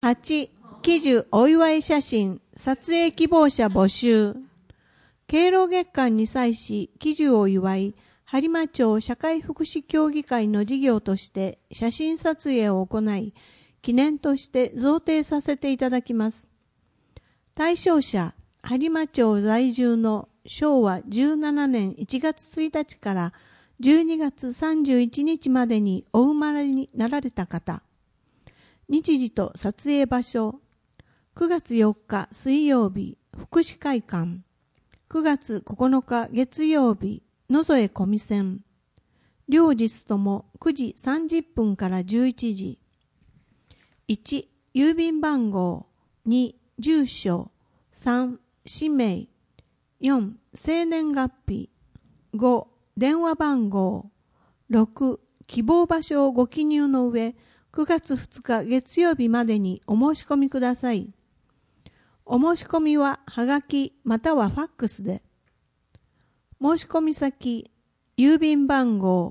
8、喜寿お祝い写真、撮影希望者募集。敬老月間に際し、喜寿を祝い、播磨町社会福祉協議会の事業として写真撮影を行い、記念として贈呈させていただきます。対象者、播磨町在住の昭和17年1月1日から12月31日までにお生まれになられた方。日時と撮影場所、9月4日水曜日、福祉会館。9月9日月曜日、野添小見線。両日とも9時30分から11時。1、郵便番号。2、住所。3、氏名。4、生年月日。5、電話番号。6、希望場所をご記入の上、9月2日月曜日までにお申し込みください。お申し込みははがきまたはファックスで。申し込み先、郵便番号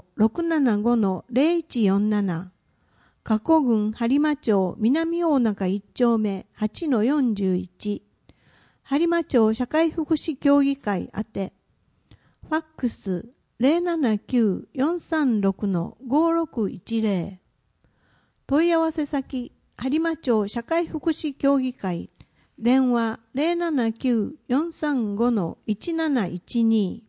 675-0147 加古郡播磨町南大中1丁目 8-41 播磨町社会福祉協議会宛て。ファックス 079-436-5610 問い合わせ先、播磨町社会福祉協議会電話 079-435-1712